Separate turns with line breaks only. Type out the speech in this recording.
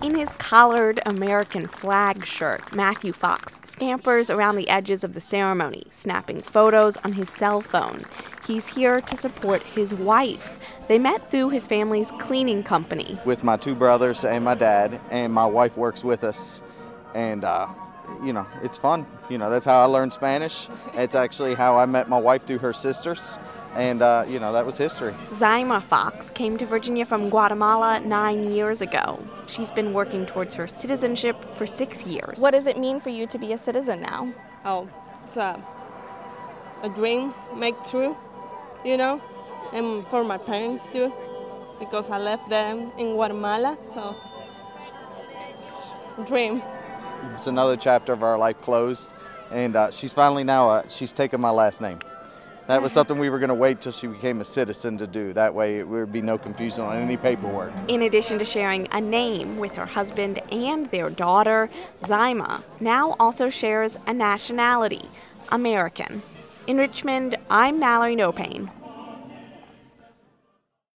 In his collared American flag shirt, Matthew Fox scampers around the edges of the ceremony, snapping photos on his cell phone. He's here to support his wife. They met through his family's cleaning company.
With my two brothers and my dad, and my wife works with us. And, it's fun. That's how I learned Spanish. It's actually how I met my wife through her sisters. And, that was history.
Zaima Fox came to Virginia from Guatemala 9 years ago. She's been working towards her citizenship for 6 years. What does it mean for you to be a citizen now?
Oh, it's a dream make true, and for my parents too, because I left them in Guatemala, so it's a dream.
It's another chapter of our life closed, and she's finally now, she's taken my last name. That was something we were going to wait till she became a citizen to do. That way there would be no confusion on any paperwork.
In addition to sharing a name with her husband and their daughter, Zaima now also shares a nationality, American. In Richmond, I'm Mallory Nopane.